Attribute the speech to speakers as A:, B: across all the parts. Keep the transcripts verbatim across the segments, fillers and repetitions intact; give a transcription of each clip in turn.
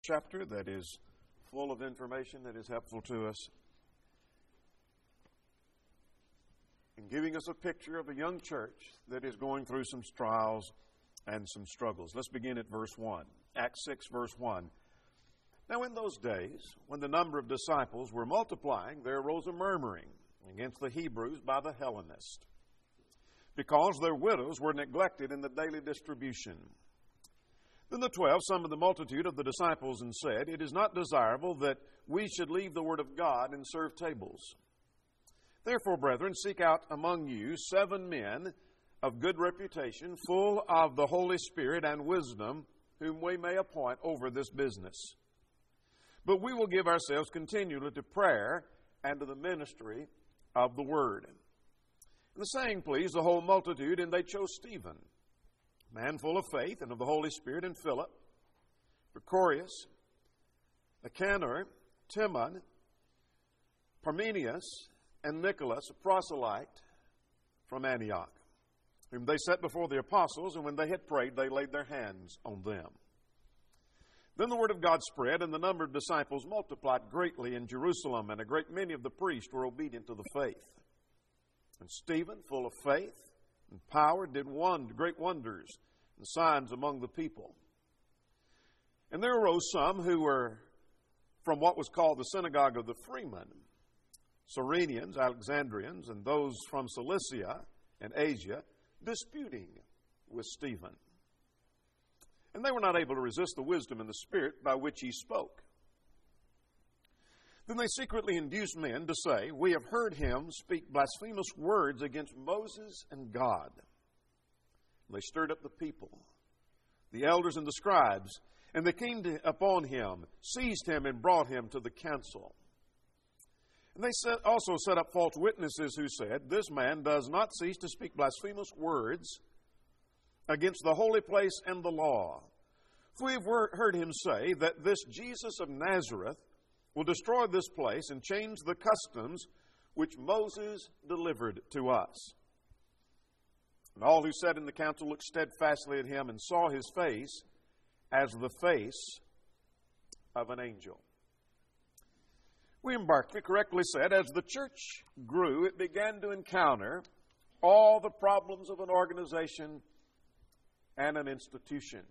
A: chapter that is full of information that is helpful to us in giving us a picture of a young church that is going through some trials and some struggles. Let's begin at verse one. Acts six, verse one. Now in those days, when the number of disciples were multiplying, there arose a murmuring against the Hebrews by the Hellenists, because their widows were neglected in the daily distribution. Then the twelve summoned the multitude of the disciples and said, It is not desirable that we should leave the word of God and serve tables. Therefore, brethren, seek out among you seven men of good reputation, full of the Holy Spirit and wisdom, whom we may appoint over this business. But we will give ourselves continually to prayer and to the ministry of the word. And the saying pleased the whole multitude, and they chose Stephen, a man full of faith and of the Holy Spirit, and Philip, Procorius, Nicanor, Timon, Parmenius, and Nicholas, a proselyte from Antioch, whom they set before the apostles, and when they had prayed, they laid their hands on them. Then the word of God spread, and the number of disciples multiplied greatly in Jerusalem, and a great many of the priests were obedient to the faith. And Stephen, full of faith and power, did one great wonders and signs among the people. And there arose some who were from what was called the synagogue of the freemen, Cyrenians, Alexandrians, and those from Cilicia and Asia, disputing with Stephen. And they were not able to resist the wisdom and the spirit by which he spoke. Then they secretly induced men to say, We have heard him speak blasphemous words against Moses and God. And they stirred up the people, the elders and the scribes, and they came to, upon him, seized him, and brought him to the council. And they set, also set up false witnesses who said, This man does not cease to speak blasphemous words against the holy place and the law. For we have heard him say that this Jesus of Nazareth will destroy this place and change the customs which Moses delivered to us. And all who sat in the council looked steadfastly at him and saw his face as the face of an angel. William Barclay correctly said, as the church grew, it began to encounter all the problems of an organization and an institution.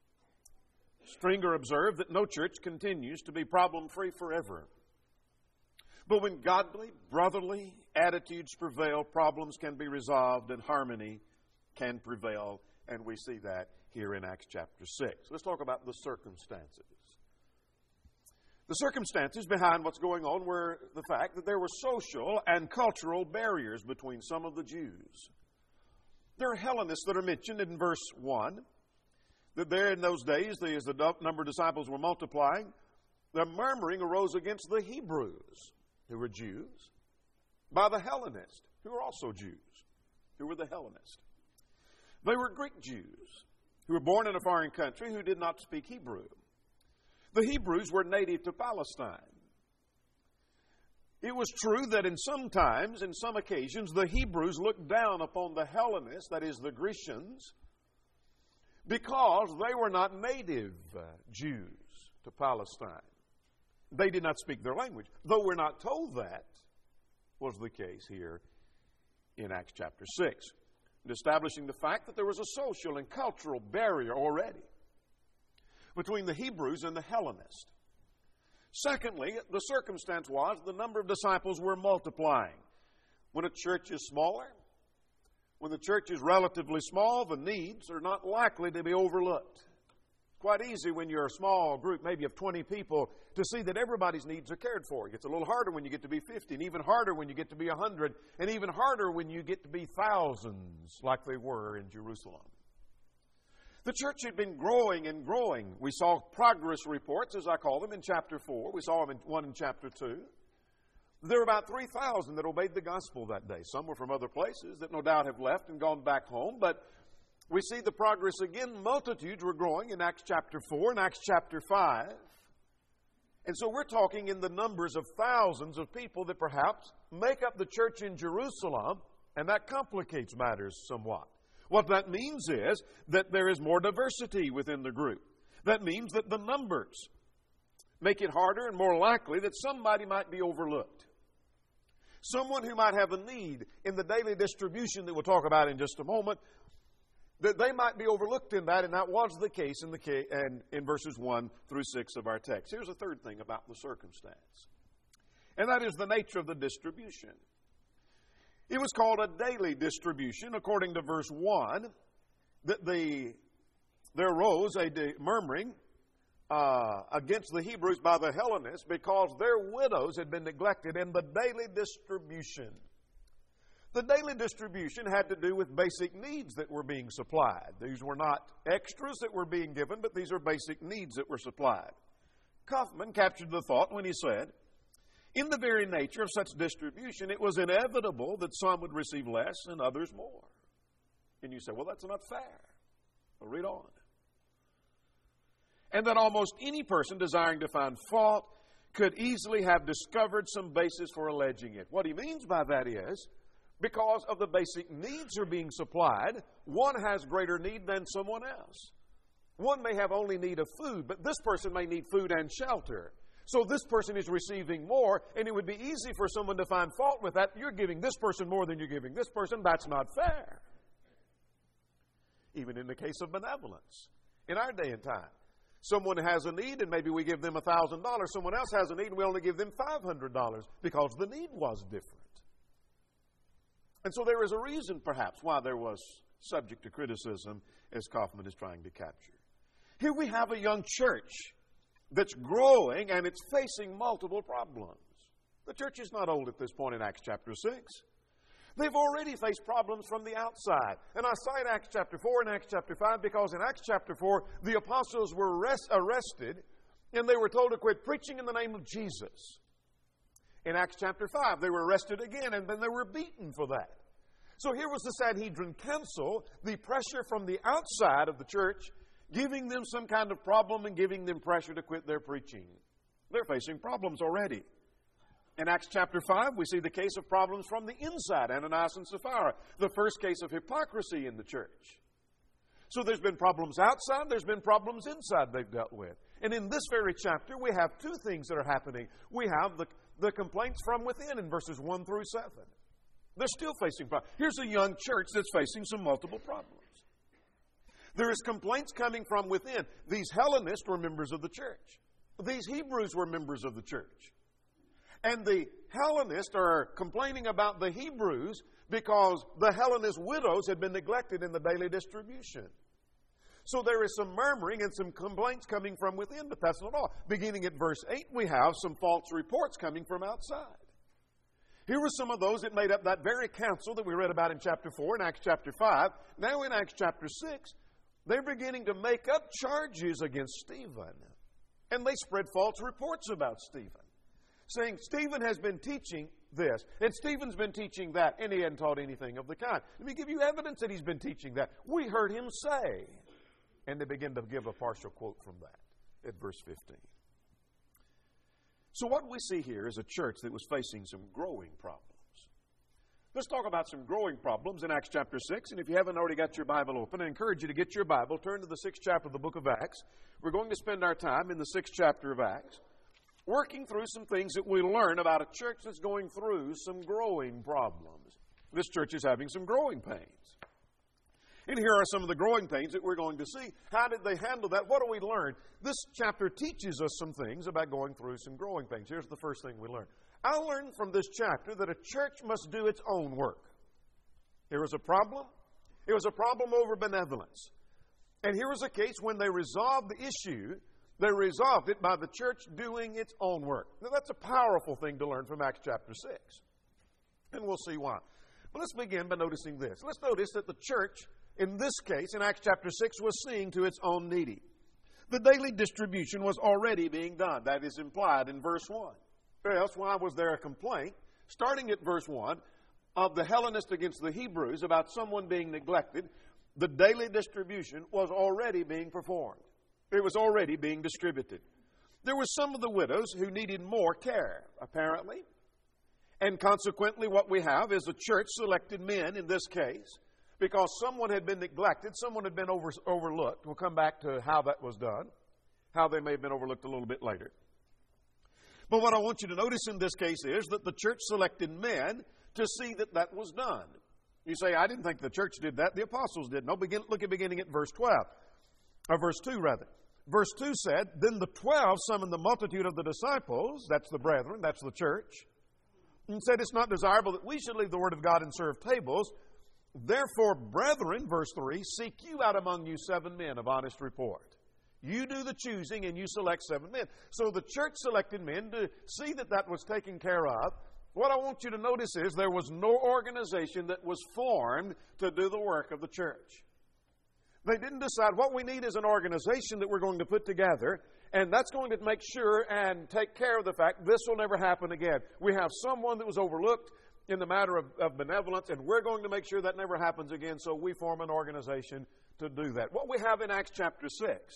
A: Stringer observed that no church continues to be problem-free forever. But when godly, brotherly attitudes prevail, problems can be resolved and harmony can prevail. And we see that here in Acts chapter six. Let's talk about the circumstances. The circumstances behind what's going on were the fact that there were social and cultural barriers between some of the Jews. There are Hellenists that are mentioned in verse one, that there in those days, as the number of disciples were multiplying, the murmuring arose against the Hebrews, who were Jews, by the Hellenists, who were also Jews, who were the Hellenists. They were Greek Jews, who were born in a foreign country, who did not speak Hebrew. The Hebrews were native to Palestine. It was true that in some times, in some occasions, the Hebrews looked down upon the Hellenists, that is, the Grecians, because they were not native Jews to Palestine. They did not speak their language, though we're not told that was the case here in Acts chapter six, establishing the fact that there was a social and cultural barrier already between the Hebrews and the Hellenists. Secondly, the circumstance was the number of disciples were multiplying. When a church is smaller, when the church is relatively small, the needs are not likely to be overlooked. It's quite easy when you're a small group, maybe of twenty people, to see that everybody's needs are cared for. It's a little harder when you get to be fifty, and even harder when you get to be one hundred, and even harder when you get to be thousands like they were in Jerusalem. The church had been growing and growing. We saw progress reports, as I call them, in chapter four. We saw them in one in chapter two. There were about three thousand that obeyed the gospel that day. Some were from other places that no doubt have left and gone back home. But we see the progress again. Multitudes were growing in Acts chapter four and Acts chapter five. And so we're talking in the numbers of thousands of people that perhaps make up the church in Jerusalem, and that complicates matters somewhat. What that means is that there is more diversity within the group. That means that the numbers make it harder and more likely that somebody might be overlooked. Someone who might have a need in the daily distribution that we'll talk about in just a moment, that they might be overlooked in that, and that was the case in the case, and in verses one through six of our text. Here's a third thing about the circumstance, and that is the nature of the distribution. It was called a daily distribution. According to verse one, that the there arose a de- murmuring uh, against the Hebrews by the Hellenists because their widows had been neglected in the daily distribution. The daily distribution had to do with basic needs that were being supplied. These were not extras that were being given, but these are basic needs that were supplied. Kaufman captured the thought when he said, in the very nature of such distribution, it was inevitable that some would receive less and others more. And you say, well, that's not fair. Well, read on. And that almost any person desiring to find fault could easily have discovered some basis for alleging it. What he means by that is, because of the basic needs are being supplied, one has greater need than someone else. One may have only need of food, but this person may need food and shelter. So this person is receiving more, and it would be easy for someone to find fault with that. You're giving this person more than you're giving this person. That's not fair. Even in the case of benevolence, in our day and time, someone has a need, and maybe we give them one thousand dollars. Someone else has a need, and we only give them five hundred dollars because the need was different. And so there is a reason, perhaps, why there was subject to criticism, as Kaufman is trying to capture. Here we have a young church that's growing, and it's facing multiple problems. The church is not old at this point in Acts chapter six. They've already faced problems from the outside. And I cite Acts chapter four and Acts chapter five because in Acts chapter four, the apostles were arrest, arrested, and they were told to quit preaching in the name of Jesus. In Acts chapter five, they were arrested again, and then they were beaten for that. So here was the Sanhedrin Council, the pressure from the outside of the church, giving them some kind of problem and giving them pressure to quit their preaching. They're facing problems already. In Acts chapter five, we see the case of problems from the inside, Ananias and Sapphira, the first case of hypocrisy in the church. So there's been problems outside, there's been problems inside they've dealt with. And in this very chapter, we have two things that are happening. We have the, the complaints from within in verses one through seven. They're still facing problems. Here's a young church that's facing some multiple problems. There is complaints coming from within. These Hellenists were members of the church. These Hebrews were members of the church. And the Hellenists are complaining about the Hebrews because the Hellenist widows had been neglected in the daily distribution. So there is some murmuring and some complaints coming from within, but that's not all. Beginning at verse eight, we have some false reports coming from outside. Here were some of those that made up that very council that we read about in chapter four and Acts chapter five. Now in Acts chapter six, they're beginning to make up charges against Stephen. And they spread false reports about Stephen, saying Stephen has been teaching this, and Stephen's been teaching that, and he hadn't taught anything of the kind. Let me give you evidence that he's been teaching that. We heard him say. And they begin to give a partial quote from that at verse fifteen. So what we see here is a church that was facing some growing problems. Let's talk about some growing problems in Acts chapter six. And if you haven't already got your Bible open, I encourage you to get your Bible, turn to the sixth chapter of the book of Acts. We're going to spend our time in the sixth chapter of Acts, working through some things that we learn about a church that's going through some growing problems. This church is having some growing pains. And here are some of the growing pains that we're going to see. How did they handle that? What do we learn? This chapter teaches us some things about going through some growing pains. Here's the first thing we learn. I learned from this chapter that a church must do its own work. Here was a problem. It was a problem over benevolence. And here was a case when they resolved the issue, they resolved it by the church doing its own work. Now that's a powerful thing to learn from Acts chapter six. And we'll see why. But let's begin by noticing this. Let's notice that the church, in this case, in Acts chapter six, was seeing to its own needy. The daily distribution was already being done. That is implied in verse one. Or else, why was there a complaint, starting at verse one, of the Hellenists against the Hebrews about someone being neglected? The daily distribution was already being performed. It was already being distributed. There were some of the widows who needed more care, apparently. And consequently, what we have is a church selected men in this case, because someone had been neglected, someone had been over, overlooked. We'll come back to how that was done, how they may have been overlooked a little bit later. But what I want you to notice in this case is that the church selected men to see that that was done. You say, I didn't think the church did that. The apostles did. No, begin, look at beginning at verse twelve. Or verse two, rather. Verse two said, Then the twelve summoned the multitude of the disciples, that's the brethren, that's the church, and said, It's not desirable that we should leave the word of God and serve tables. Therefore, brethren, verse three, seek you out among you seven men of honest report. You do the choosing and you select seven men. So the church selected men to see that that was taken care of. What I want you to notice is there was no organization that was formed to do the work of the church. They didn't decide what we need is an organization that we're going to put together, and that's going to make sure and take care of the fact this will never happen again. We have someone that was overlooked in the matter of, of benevolence, and we're going to make sure that never happens again, so we form an organization to do that. What we have in Acts chapter six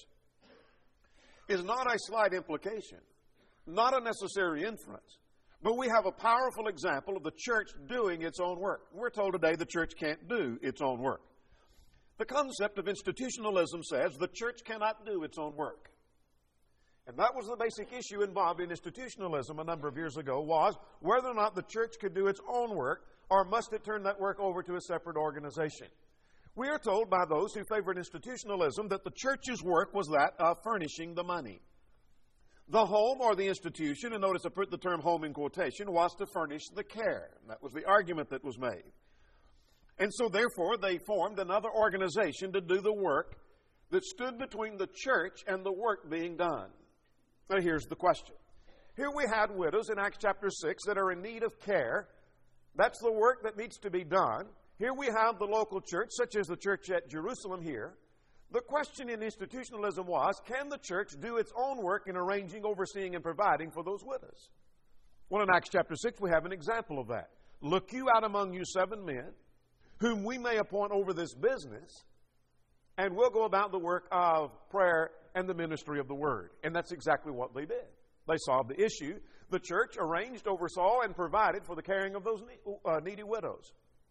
A: is not a slight implication, not a necessary inference, but we have a powerful example of the church doing its own work. We're told today the church can't do its own work. The concept of institutionalism says the church cannot do its own work. And that was the basic issue involved in institutionalism a number of years ago, was whether or not the church could do its own work, or must it turn that work over to a separate organization. We are told by those who favored institutionalism that the church's work was that of furnishing the money. The home or the institution, and notice I put the term home in quotation, was to furnish the care. That was the argument that was made. And so therefore they formed another organization to do the work that stood between the church and the work being done. Now here's the question. Here we had widows in Acts chapter six that are in need of care. That's the work that needs to be done. Here we have the local church, such as the church at Jerusalem here. The question in institutionalism was, can the church do its own work in arranging, overseeing, and providing for those widows? Well, in Acts chapter six, we have an example of that. Look you out among you seven men, whom we may appoint over this business, and we'll go about the work of prayer and the ministry of the word. And that's exactly what they did. They solved the issue. The church arranged, oversaw, and provided for the caring of those needy widows.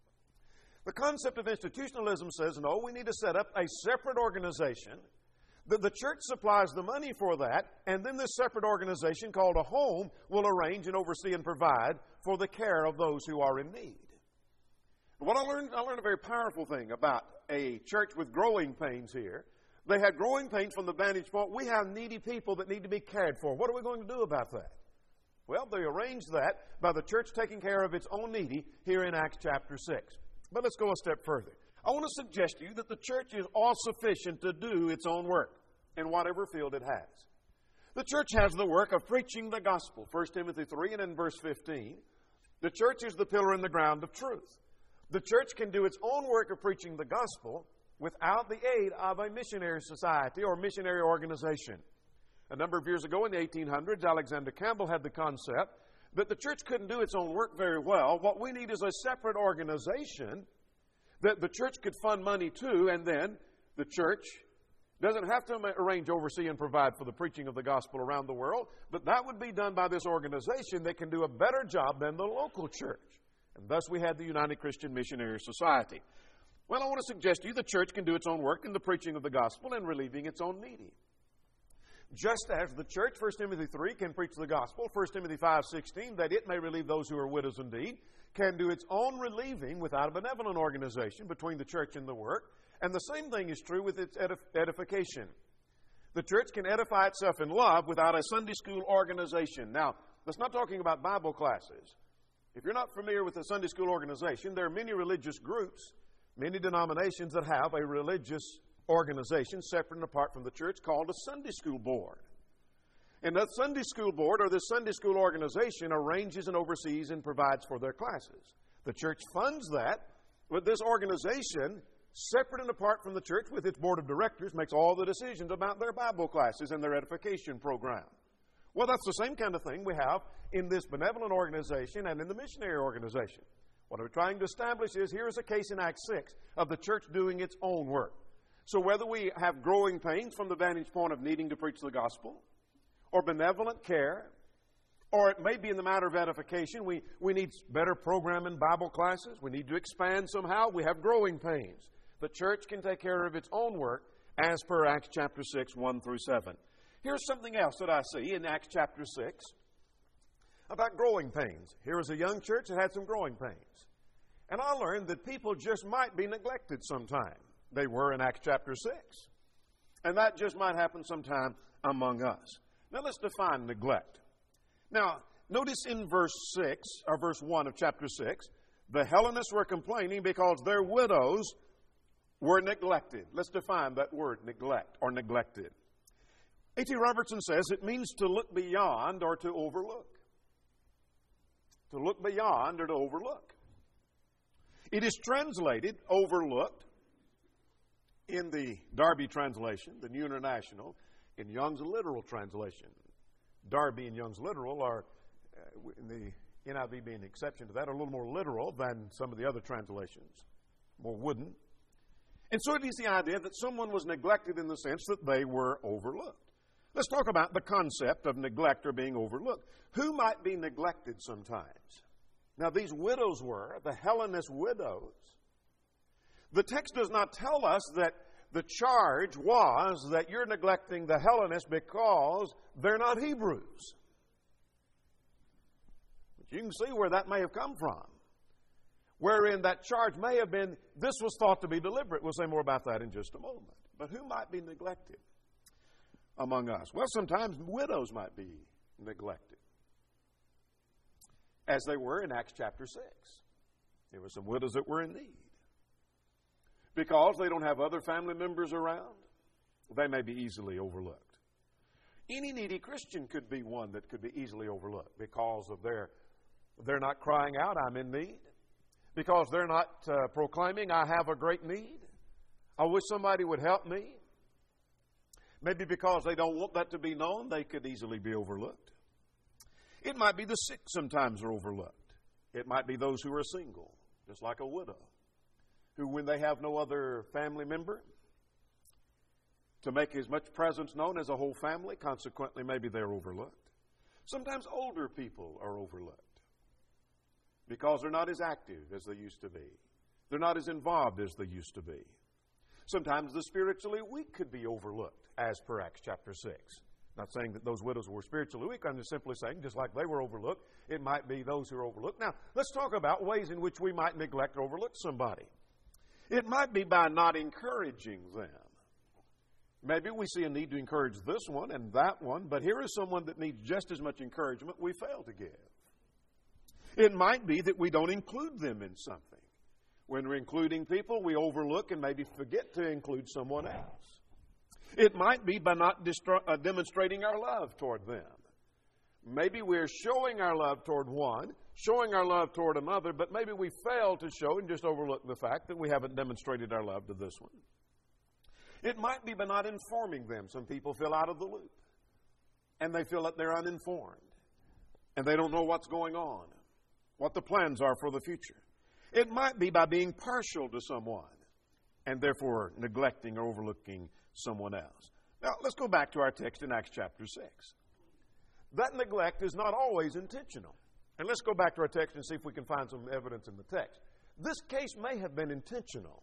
A: The concept of institutionalism says, no, we need to set up a separate organization. That the church supplies the money for that, and then this separate organization called a home will arrange and oversee and provide for the care of those who are in need. What I learned, I learned a very powerful thing about a church with growing pains here. They had growing pains from the vantage point, we have needy people that need to be cared for. What are we going to do about that? Well, they arranged that by the church taking care of its own needy here in Acts chapter six. But let's go a step further. I want to suggest to you that the church is all sufficient to do its own work in whatever field it has. The church has the work of preaching the gospel, First Timothy three and in verse fifteen. The church is the pillar and the ground of truth. The church can do its own work of preaching the gospel without the aid of a missionary society or missionary organization. A number of years ago in the eighteen hundreds, Alexander Campbell had the concept that the church couldn't do its own work very well. What we need is a separate organization that the church could fund money to, and then the church doesn't have to arrange, oversee, and provide for the preaching of the gospel around the world, but that would be done by this organization that can do a better job than the local church. And thus we had the United Christian Missionary Society. Well, I want to suggest to you the church can do its own work in the preaching of the gospel and relieving its own needy. Just as the church, First Timothy three, can preach the gospel, First Timothy five sixteen, that it may relieve those who are widows indeed, can do its own relieving without a benevolent organization between the church and the work. And the same thing is true with its edif- edification. The church can edify itself in love without a Sunday school organization. Now, let's not talking about Bible classes. If you're not familiar with a Sunday school organization, there are many religious groups, many denominations that have a religious organization separate and apart from the church called a Sunday school board. And that Sunday school board or the Sunday school organization arranges and oversees and provides for their classes. The church funds that, but this organization, separate and apart from the church with its board of directors, makes all the decisions about their Bible classes and their edification program. Well, that's the same kind of thing we have in this benevolent organization and in the missionary organization. What we're trying to establish is, here's a case in Acts six of the church doing its own work. So whether we have growing pains from the vantage point of needing to preach the gospel, or benevolent care, or it may be in the matter of edification, we, we need better program in Bible classes, we need to expand somehow, we have growing pains. The church can take care of its own work as per Acts chapter six, one through seven. Here's something else that I see in Acts chapter six. about growing pains. Here was a young church that had some growing pains. And I learned that people just might be neglected sometime. They were in Acts chapter six. And that just might happen sometime among us. Now let's define neglect. Now, notice in verse six, or verse one of chapter six, the Hellenists were complaining because their widows were neglected. Let's define that word, neglect or neglected. A T Robertson says it means to look beyond or to overlook. To look beyond or to overlook. It is translated overlooked in the Darby translation, the New International, in Young's literal translation. Darby and Young's literal are, uh, in the N I V being an exception to that, are a little more literal than some of the other translations, more wooden. And so it is the idea that someone was neglected in the sense that they were overlooked. Let's talk about the concept of neglect or being overlooked. Who might be neglected sometimes? Now, these widows were, the Hellenist widows. The text does not tell us that the charge was that you're neglecting the Hellenists because they're not Hebrews. But you can see where that may have come from. Wherein that charge may have been, this was thought to be deliberate. We'll say more about that in just a moment. But who might be neglected among us? Well, sometimes widows might be neglected, as they were in Acts chapter six. There were some widows that were in need. Because they don't have other family members around, they may be easily overlooked. Any needy Christian could be one that could be easily overlooked because of their, they're not crying out, I'm in need. Because they're not uh, proclaiming, I have a great need. I wish somebody would help me. Maybe because they don't want that to be known, they could easily be overlooked. It might be the sick sometimes are overlooked. It might be those who are single, just like a widow, who when they have no other family member to make as much presence known as a whole family, consequently maybe they're overlooked. Sometimes older people are overlooked because they're not as active as they used to be. They're not as involved as they used to be. Sometimes the spiritually weak could be overlooked, as per Acts chapter six. Not saying that those widows were spiritually weak. I'm just simply saying, just like they were overlooked, it might be those who are overlooked. Now, let's talk about ways in which we might neglect or overlook somebody. It might be by not encouraging them. Maybe we see a need to encourage this one and that one, but here is someone that needs just as much encouragement we fail to give. It might be that we don't include them in something. When we're including people, we overlook and maybe forget to include someone else. It might be by not distro- uh, demonstrating our love toward them. Maybe we're showing our love toward one, showing our love toward another, but maybe we fail to show and just overlook the fact that we haven't demonstrated our love to this one. It might be by not informing them. Some people feel out of the loop, and they feel that they're uninformed, and they don't know what's going on, what the plans are for the future. It might be by being partial to someone, and therefore neglecting or overlooking someone else. Now, let's go back to our text in Acts chapter six. That neglect is not always intentional. And let's go back to our text and see if we can find some evidence in the text. This case may have been intentional.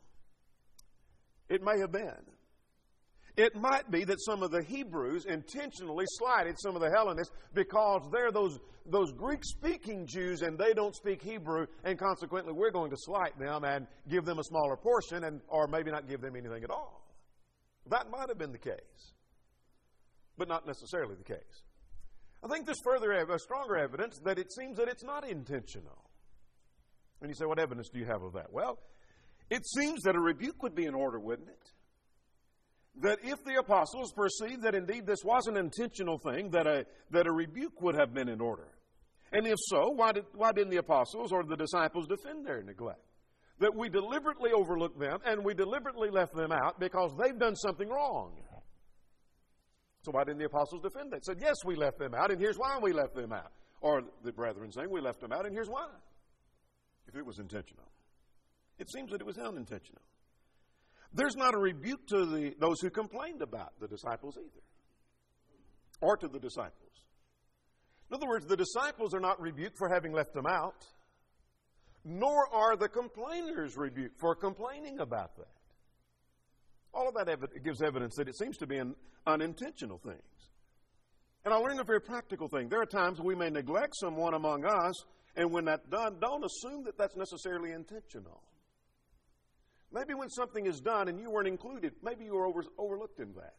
A: It may have been. It might be that some of the Hebrews intentionally slighted some of the Hellenists because they're those, those Greek-speaking Jews and they don't speak Hebrew, and consequently we're going to slight them and give them a smaller portion, and or maybe not give them anything at all. That might have been the case, but not necessarily the case. I think there's further, ev- stronger evidence that it seems that it's not intentional. And you say, what evidence do you have of that? Well, it seems that a rebuke would be in order, wouldn't it? That if the apostles perceived that indeed this was an intentional thing, that a, that a rebuke would have been in order. And if so, why, did, why didn't the apostles or the disciples defend their neglect? That we deliberately overlooked them and we deliberately left them out because they've done something wrong. So why didn't the apostles defend that? Said, yes, we left them out, and here's why we left them out. Or the brethren saying, we left them out, and here's why. If it was intentional. It seems that it was unintentional. There's not a rebuke to the, those who complained about the disciples either. Or to the disciples. In other words, the disciples are not rebuked for having left them out. Nor are the complainers rebuked for complaining about that. All of that ev- gives evidence that it seems to be an unintentional things. And I learned a very practical thing. There are times we may neglect someone among us, and when that's done, don't assume that that's necessarily intentional. Maybe when something is done and you weren't included, maybe you were over, overlooked in that.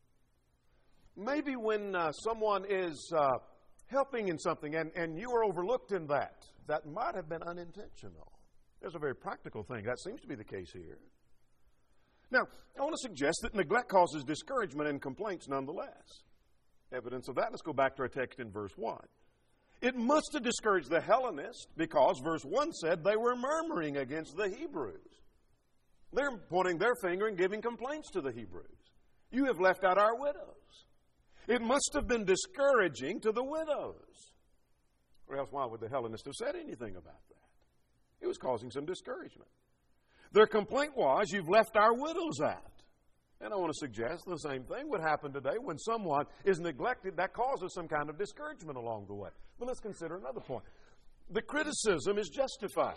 A: Maybe when uh, someone is uh, helping in something and, and you were overlooked in that, that might have been unintentional. There's a very practical thing. That seems to be the case here. Now, I want to suggest that neglect causes discouragement and complaints nonetheless. Evidence of that, let's go back to our text in verse one. It must have discouraged the Hellenists because verse one said they were murmuring against the Hebrews. They're pointing their finger and giving complaints to the Hebrews. You have left out our widows. It must have been discouraging to the widows. Or else why would the Hellenists have said anything about that? It was causing some discouragement. Their complaint was, you've left our widows out. And I want to suggest the same thing would happen today when someone is neglected. That causes some kind of discouragement along the way. But let's consider another point. The criticism is justified.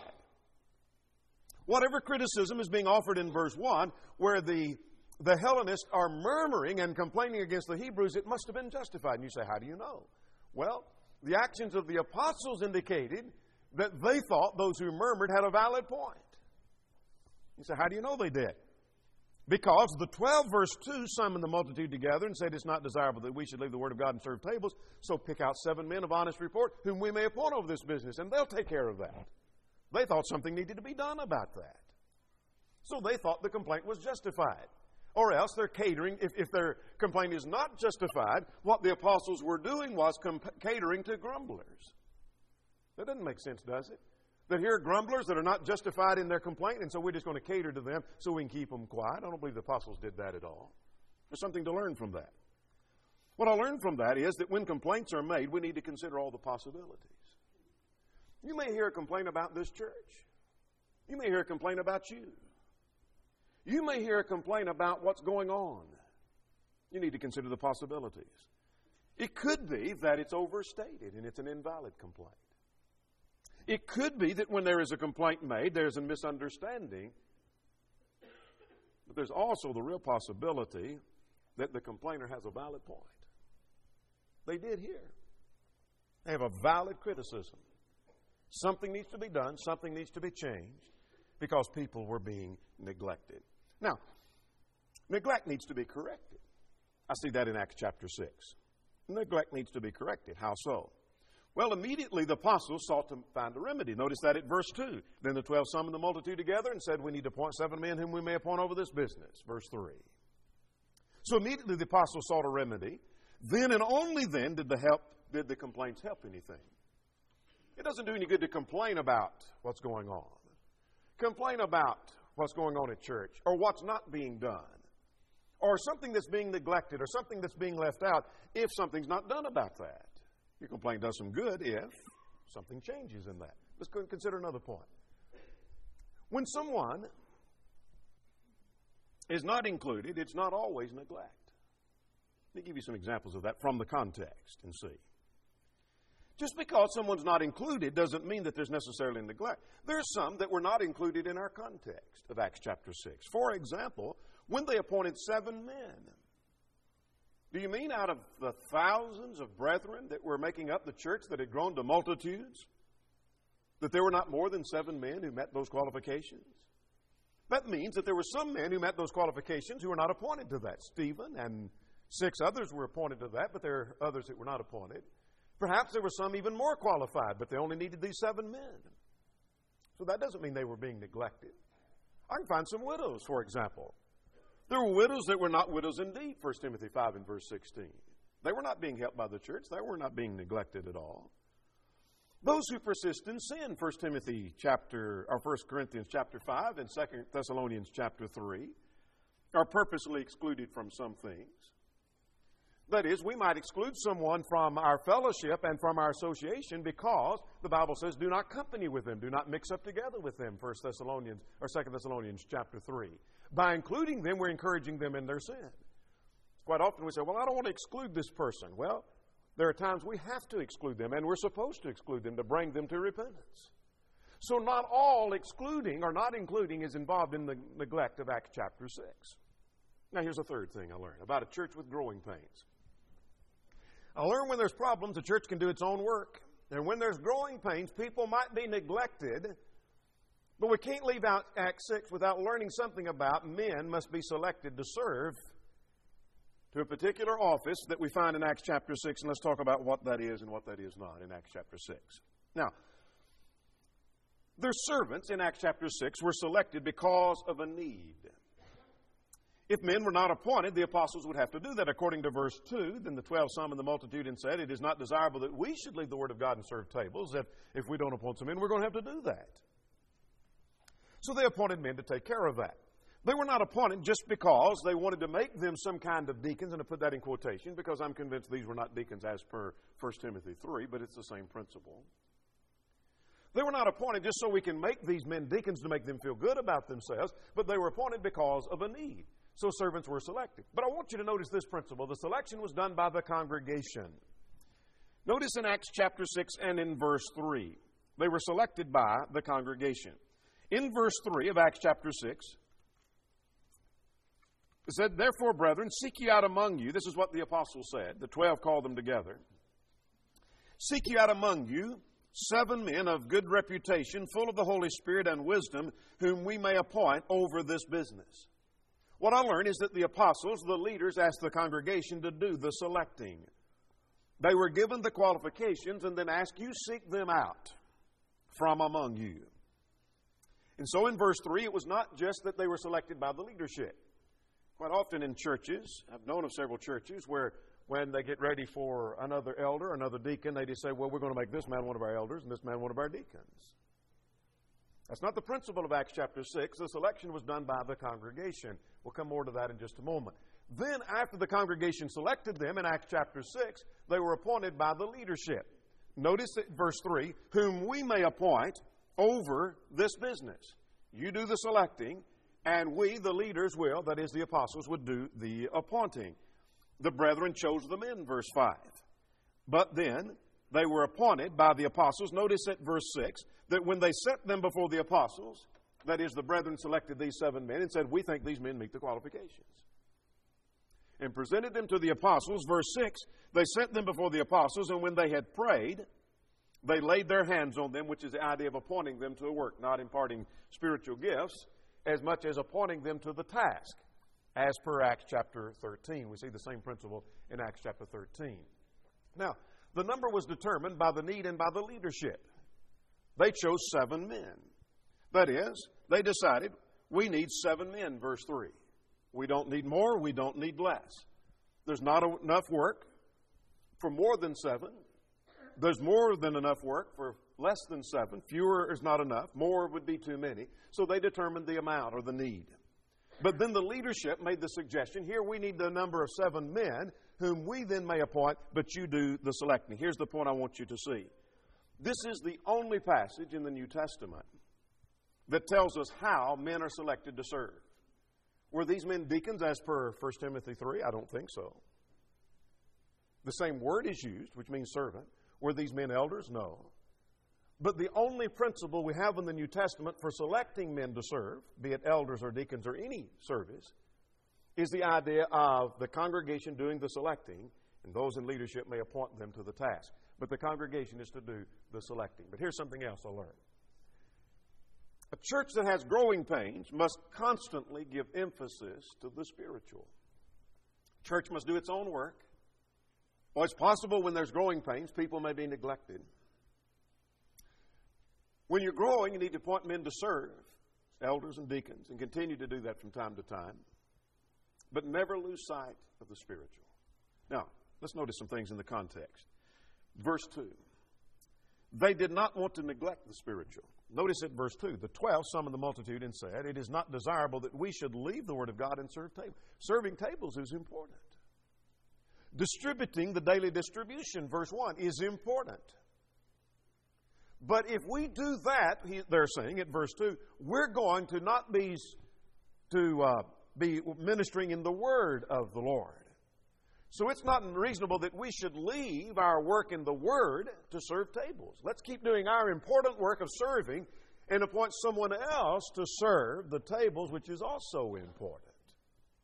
A: Whatever criticism is being offered in verse one, where the, the Hellenists are murmuring and complaining against the Hebrews, it must have been justified. And you say, how do you know? Well, the actions of the apostles indicated that they thought those who murmured had a valid point. You say, how do you know they did? Because the twelve, verse two, summoned the multitude together and said, it's not desirable that we should leave the word of God and serve tables, so pick out seven men of honest report whom we may appoint over this business, and they'll take care of that. They thought something needed to be done about that. So they thought the complaint was justified. Or else they're catering, if, if their complaint is not justified, what the apostles were doing was comp- catering to grumblers. That doesn't make sense, does it? That here are grumblers that are not justified in their complaint, and so we're just going to cater to them so we can keep them quiet. I don't believe the apostles did that at all. There's something to learn from that. What I learned from that is that when complaints are made, we need to consider all the possibilities. You may hear a complaint about this church. You may hear a complaint about you. You may hear a complaint about what's going on. You need to consider the possibilities. It could be that it's overstated and it's an invalid complaint. It could be that when there is a complaint made, there's a misunderstanding. But there's also the real possibility that the complainer has a valid point. They did here. They have a valid criticism. Something needs to be done. Something needs to be changed because people were being neglected. Now, neglect needs to be corrected. I see that in Acts chapter six. Neglect needs to be corrected. How so? Well, immediately the apostles sought to find a remedy. Notice that at verse two. Then the twelve summoned the multitude together and said, we need to appoint seven men whom we may appoint over this business. Verse three. So immediately the apostles sought a remedy. Then and only then did the help did the complaints help anything. It doesn't do any good to complain about what's going on. Complain about what's going on at church or what's not being done or something that's being neglected or something that's being left out if something's not done about that. Your complaint does some good if something changes in that. Let's go and consider another point. When someone is not included, it's not always neglect. Let me give you some examples of that from the context and see. Just because someone's not included doesn't mean that there's necessarily neglect. There's some that were not included in our context of Acts chapter six. For example, when they appointed seven men. Do you mean out of the thousands of brethren that were making up the church that had grown to multitudes, that there were not more than seven men who met those qualifications? That means that there were some men who met those qualifications who were not appointed to that. Stephen and six others were appointed to that, but there are others that were not appointed. Perhaps there were some even more qualified, but they only needed these seven men. So that doesn't mean they were being neglected. I can find some widows, for example. There were widows that were not widows indeed, First Timothy five and verse sixteen. They were not being helped by the church. They were not being neglected at all. Those who persist in sin, First Timothy chapter, or First Corinthians chapter five and Second Thessalonians chapter three, are purposely excluded from some things. That is, we might exclude someone from our fellowship and from our association because the Bible says, do not company with them, do not mix up together with them, First Thessalonians or Second Thessalonians chapter three. By including them, we're encouraging them in their sin. Quite often we say, well, I don't want to exclude this person. Well, there are times we have to exclude them, and we're supposed to exclude them to bring them to repentance. So not all excluding or not including is involved in the neglect of Acts chapter six. Now here's a third thing I learned about a church with growing pains. I learned when there's problems, the church can do its own work. And when there's growing pains, people might be neglected. But we can't leave out Acts six without learning something about men must be selected to serve to a particular office that we find in Acts chapter six. And let's talk about what that is and what that is not in Acts chapter six. Now, their servants in Acts chapter six were selected because of a need. If men were not appointed, the apostles would have to do that. According to verse two, then the twelve summoned the multitude and said, it is not desirable that we should leave the word of God and serve tables. If, if we don't appoint some men, we're going to have to do that. So they appointed men to take care of that. They were not appointed just because they wanted to make them some kind of deacons, and I put that in quotation because I'm convinced these were not deacons as per First Timothy three, but it's the same principle. They were not appointed just so we can make these men deacons to make them feel good about themselves, but they were appointed because of a need. So servants were selected. But I want you to notice this principle. The selection was done by the congregation. Notice in Acts chapter six and in verse three, they were selected by the congregation. In verse three of Acts chapter six, it said, therefore, brethren, seek ye out among you. This is what the apostles said. The twelve called them together. Seek ye out among you seven men of good reputation, full of the Holy Spirit and wisdom, whom we may appoint over this business. What I learned is that the apostles, the leaders, asked the congregation to do the selecting. They were given the qualifications and then asked, you seek them out from among you. And so in verse three, it was not just that they were selected by the leadership. Quite often in churches, I've known of several churches where when they get ready for another elder, another deacon, they just say, well, we're going to make this man one of our elders and this man one of our deacons. That's not the principle of Acts chapter six. The selection was done by the congregation. We'll come more to that in just a moment. Then, after the congregation selected them in Acts chapter six, they were appointed by the leadership. Notice at verse three, whom we may appoint over this business. You do the selecting, and we, the leaders, will, that is, the apostles, would do the appointing. The brethren chose the men, verse five. But then, they were appointed by the apostles. Notice at verse six that when they set them before the apostles, that is, the brethren selected these seven men and said, we think these men meet the qualifications. And presented them to the apostles. Verse six, they sent them before the apostles, and when they had prayed, they laid their hands on them, which is the idea of appointing them to a work, not imparting spiritual gifts, as much as appointing them to the task, as per Acts chapter thirteen. We see the same principle in Acts chapter thirteen. Now, the number was determined by the need and by the leadership. They chose seven men. That is, they decided, we need seven men, verse three. We don't need more, we don't need less. There's not enough work for more than seven. There's more than enough work for less than seven. Fewer is not enough. More would be too many. So they determined the amount or the need. But then the leadership made the suggestion, here we need the number of seven men, whom we then may appoint, but you do the selecting. Here's the point I want you to see. This is the only passage in the New Testament that tells us how men are selected to serve. Were these men deacons as per First Timothy three? I don't think so. The same word is used, which means servant. Were these men elders? No. But the only principle we have in the New Testament for selecting men to serve, be it elders or deacons or any service, is the idea of the congregation doing the selecting, and those in leadership may appoint them to the task. But the congregation is to do the selecting. But here's something else I learned. A church that has growing pains must constantly give emphasis to the spiritual. Church must do its own work. Well, it's possible when there's growing pains, people may be neglected. When you're growing, you need to appoint men to serve, elders and deacons, and continue to do that from time to time. But never lose sight of the spiritual. Now, let's notice some things in the context. Verse two. They did not want to neglect the spiritual. Notice at verse two, the twelve summoned the multitude and said, it is not desirable that we should leave the word of God and serve tables. Serving tables is important. Distributing the daily distribution, verse one, is important. But if we do that, he, they're saying at verse two, we're going to not be, to, uh, be ministering in the word of the Lord. So it's not reasonable that we should leave our work in the Word to serve tables. Let's keep doing our important work of serving and appoint someone else to serve the tables, which is also important.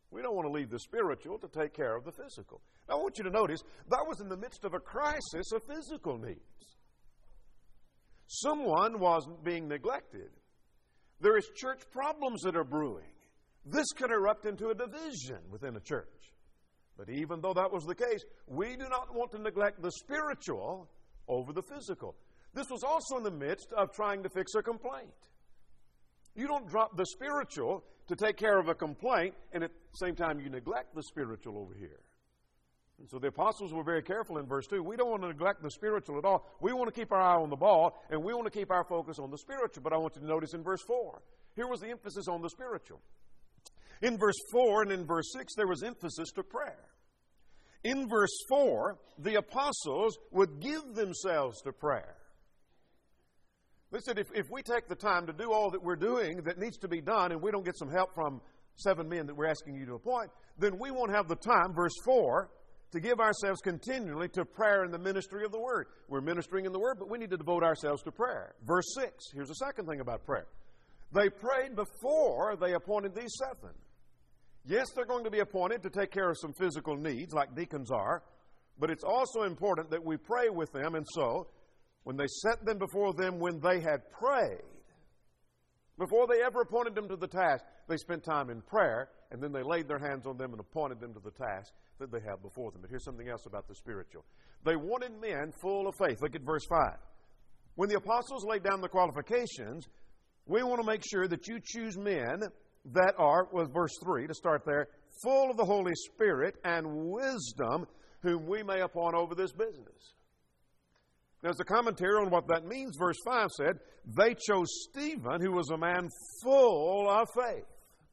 A: We don't want to leave the spiritual to take care of the physical. Now, I want you to notice that was in the midst of a crisis of physical needs. Someone was being neglected. There is church problems that are brewing. This could erupt into a division within a church. But even though that was the case, we do not want to neglect the spiritual over the physical. This was also in the midst of trying to fix a complaint. You don't drop the spiritual to take care of a complaint, and at the same time you neglect the spiritual over here. And so the apostles were very careful in verse two. We don't want to neglect the spiritual at all. We want to keep our eye on the ball, and we want to keep our focus on the spiritual. But I want you to notice in verse four, here was the emphasis on the spiritual. In verse four and in verse six, there was emphasis to prayer. In verse four, the apostles would give themselves to prayer. They said, if, if we take the time to do all that we're doing that needs to be done, and we don't get some help from seven men that we're asking you to appoint, then we won't have the time, verse four, to give ourselves continually to prayer and the ministry of the Word. We're ministering in the Word, but we need to devote ourselves to prayer. Verse six, here's the second thing about prayer. They prayed before they appointed these seven. Yes, they're going to be appointed to take care of some physical needs, like deacons are, but it's also important that we pray with them, and so when they set them before them when they had prayed, before they ever appointed them to the task, they spent time in prayer, and then they laid their hands on them and appointed them to the task that they have before them. But here's something else about the spiritual. They wanted men full of faith. Look at verse five. When the apostles laid down the qualifications, we want to make sure that you choose men that are, well, verse three, to start there, full of the Holy Spirit and wisdom, whom we may appoint over this business. Now, as a commentary on what that means, verse five said, they chose Stephen, who was a man full of faith.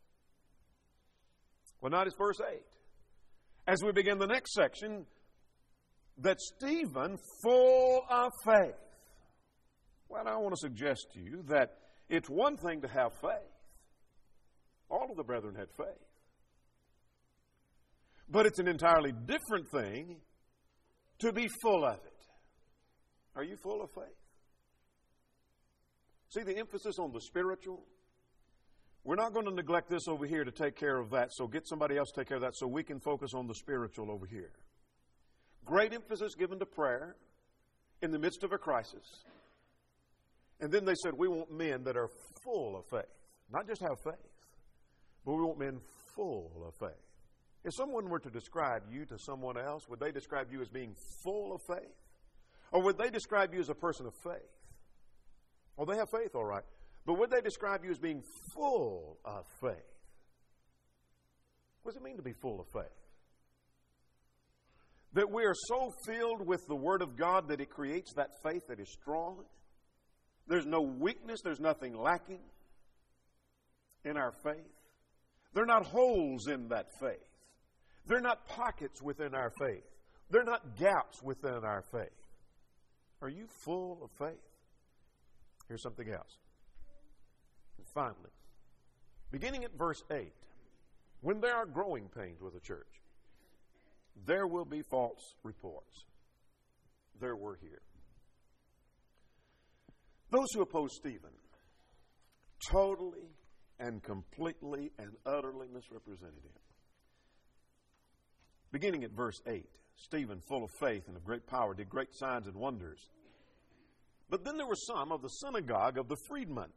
A: Well, notice verse eight. As we begin the next section, that Stephen, full of faith. Well, I want to suggest to you that it's one thing to have faith. All of the brethren had faith. But it's an entirely different thing to be full of it. Are you full of faith? See the emphasis on the spiritual? We're not going to neglect this over here to take care of that, so get somebody else to take care of that so we can focus on the spiritual over here. Great emphasis given to prayer in the midst of a crisis. And then they said, we want men that are full of faith. Not just have faith, but we want men full of faith. If someone were to describe you to someone else, would they describe you as being full of faith? Or would they describe you as a person of faith? Well, they have faith, all right. But would they describe you as being full of faith? What does it mean to be full of faith? That we are so filled with the Word of God that it creates that faith that is strong. There's no weakness, there's nothing lacking in our faith. They're not holes in that faith. They're not pockets within our faith. They're not gaps within our faith. Are you full of faith? Here's something else. And finally, beginning at verse eight, when there are growing pains with a church, there will be false reports. There were here. Those who opposed Stephen totally and completely and utterly misrepresented him. Beginning at verse eight, Stephen, full of faith and of great power, did great signs and wonders. But then there were some of the synagogue of the freedmen,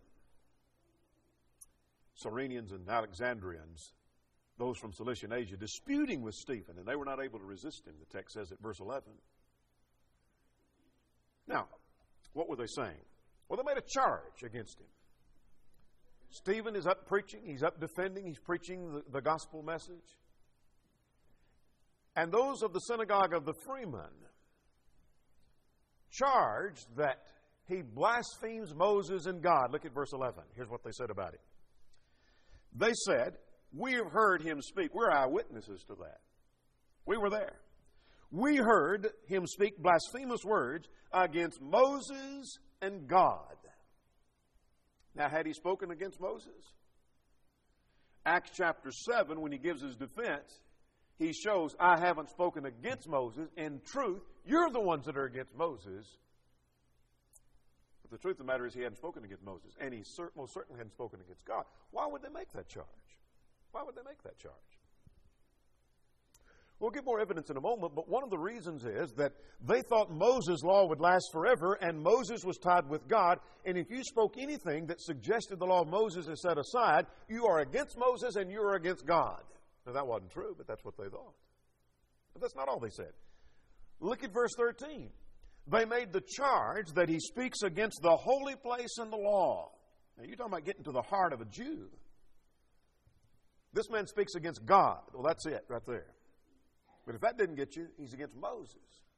A: Cyrenians and Alexandrians, those from Cilicia and Asia, disputing with Stephen, and they were not able to resist him, the text says at verse eleven. Now, what were they saying? Well, they made a charge against him. Stephen is up preaching, he's up defending, he's preaching the, the gospel message. And those of the synagogue of the freemen charged that he blasphemes Moses and God. Look at verse eleven. Here's what they said about it. They said, we have heard him speak. We're eyewitnesses to that. We were there. We heard him speak blasphemous words against Moses and God. Now, had he spoken against Moses? Acts chapter seven, when he gives his defense, he shows, I haven't spoken against Moses. In truth, you're the ones that are against Moses. But the truth of the matter is he hadn't spoken against Moses. And he cert- most certainly hadn't spoken against God. Why would they make that charge? Why would they make that charge? We'll get more evidence in a moment, but one of the reasons is that they thought Moses' law would last forever, and Moses was tied with God, and if you spoke anything that suggested the law of Moses is set aside, you are against Moses and you are against God. Now, that wasn't true, but that's what they thought. But that's not all they said. Look at verse thirteen. They made the charge that he speaks against the holy place and the law. Now, you're talking about getting to the heart of a Jew. This man speaks against God. Well, that's it right there. But if that didn't get you, he's against Moses,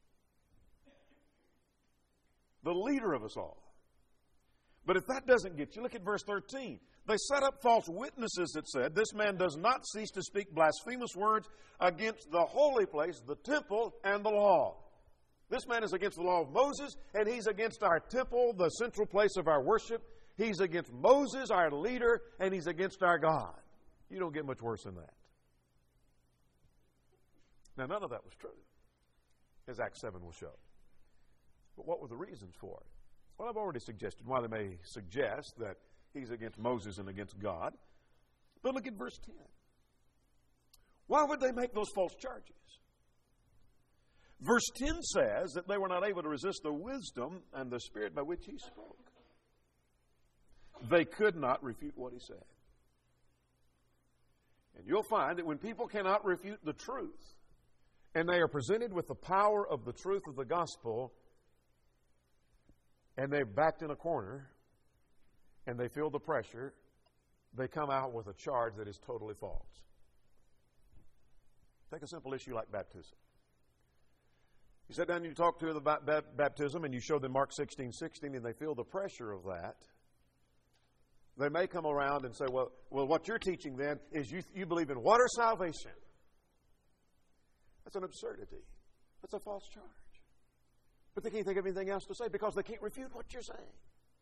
A: the leader of us all. But if that doesn't get you, look at verse thirteen. They set up false witnesses that said, this man does not cease to speak blasphemous words against the holy place, the temple, and the law. This man is against the law of Moses, and he's against our temple, the central place of our worship. He's against Moses, our leader, and he's against our God. You don't get much worse than that. Now, none of that was true, as Acts seven will show. But what were the reasons for it? Well, I've already suggested why they may suggest that he's against Moses and against God. But look at verse ten. Why would they make those false charges? Verse ten says that they were not able to resist the wisdom and the spirit by which he spoke. They could not refute what he said. And you'll find that when people cannot refute the truth, and they are presented with the power of the truth of the gospel, and they're backed in a corner, and they feel the pressure, they come out with a charge that is totally false. Take a simple issue like baptism. You sit down and you talk to them about baptism, and you show them Mark sixteen sixteen, and they feel the pressure of that. They may come around and say, well, well what you're teaching then is you, you believe in water salvation. That's an absurdity. That's a false charge. But they can't think of anything else to say because they can't refute what you're saying.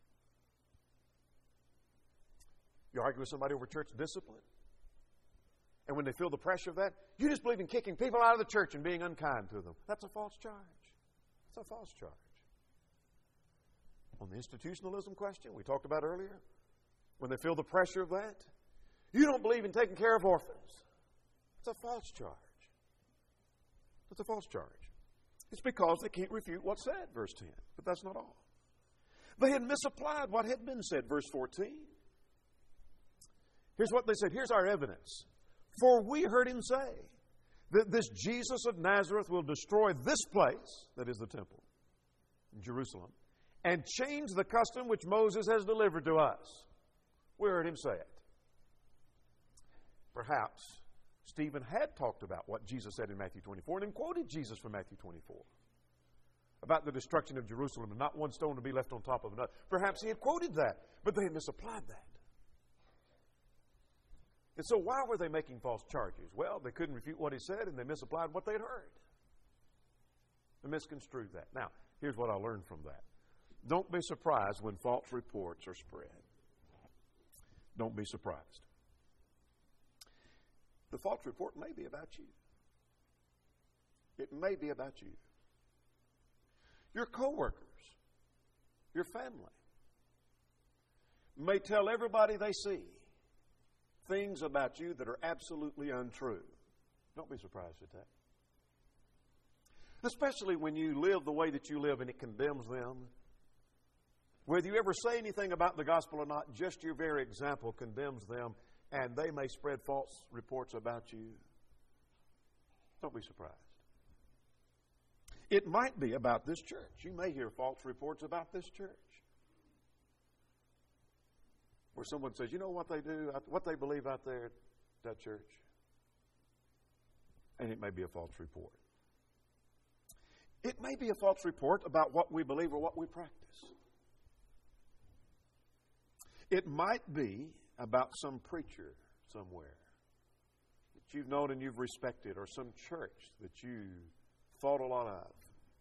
A: You argue with somebody over church discipline, and when they feel the pressure of that, you just believe in kicking people out of the church and being unkind to them. That's a false charge. That's a false charge. On the institutionalism question we talked about earlier, when they feel the pressure of that, you don't believe in taking care of orphans. It's a false charge. It's a false charge. It's because they can't refute what's said, verse ten. But that's not all. They had misapplied what had been said, verse fourteen. Here's what they said. Here's our evidence. For we heard him say that this Jesus of Nazareth will destroy this place, that is the temple, in Jerusalem, and change the custom which Moses has delivered to us. We heard him say it. Perhaps Stephen had talked about what Jesus said in Matthew twenty-four and then quoted Jesus from Matthew twenty-four about the destruction of Jerusalem and not one stone to be left on top of another. Perhaps he had quoted that, but they had misapplied that. And so why were they making false charges? Well, they couldn't refute what he said, and they misapplied what they'd heard. They misconstrued that. Now, here's what I learned from that. Don't be surprised when false reports are spread. Don't be surprised. The false report may be about you. It may be about you. Your coworkers, your family may tell everybody they see things about you that are absolutely untrue. Don't be surprised at that. Especially when you live the way that you live and it condemns them. Whether you ever say anything about the gospel or not, just your very example condemns them, and they may spread false reports about you. Don't be surprised. It might be about this church. You may hear false reports about this church. Where someone says, you know what they do, what they believe out there at that church? And it may be a false report. It may be a false report about what we believe or what we practice. It might be about some preacher somewhere that you've known and you've respected, or some church that you thought a lot of,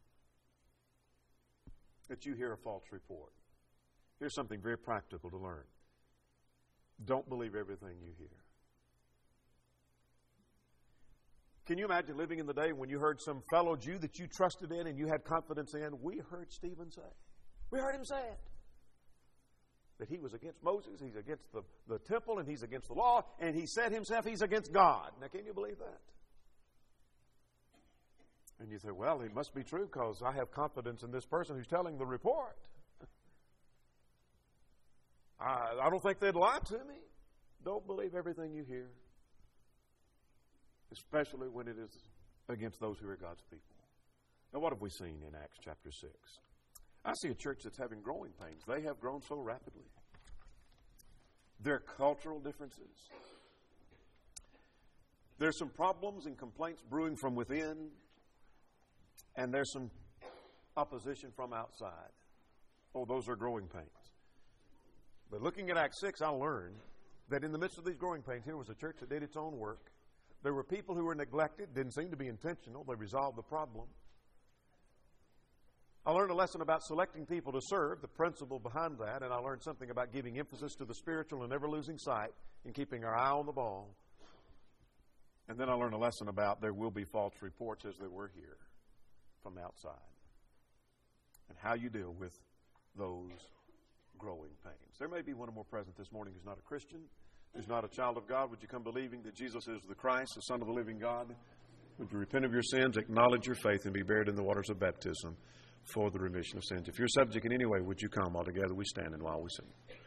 A: that you hear a false report. Here's something very practical to learn. Don't believe everything you hear. Can you imagine living in the day when you heard some fellow Jew that you trusted in and you had confidence in? We heard Stephen say. We heard him say it. That he was against Moses, he's against the, the temple, and he's against the law, and he said himself he's against God. Now, can you believe that? And you say, well, it must be true because I have confidence in this person who's telling the report. I, I don't think they'd lie to me. Don't believe everything you hear, especially when it is against those who are God's people. Now, what have we seen in Acts chapter six? I see a church that's having growing pains. They have grown so rapidly. There are cultural differences. There's some problems and complaints brewing from within, and there's some opposition from outside. Oh, those are growing pains. But looking at Acts six, I learned that in the midst of these growing pains, here was a church that did its own work. There were people who were neglected, didn't seem to be intentional. They resolved the problem. I learned a lesson about selecting people to serve, the principle behind that, and I learned something about giving emphasis to the spiritual and never losing sight and keeping our eye on the ball. And then I learned a lesson about there will be false reports, as there were here, from outside, and how you deal with those growing pains. There may be one or more present this morning who's not a Christian, who's not a child of God. Would you come believing that Jesus is the Christ, the Son of the living God? Would you repent of your sins, acknowledge your faith, and be buried in the waters of baptism for the remission of sins? If you're subject in any way, would you come? All together we stand and while we sing.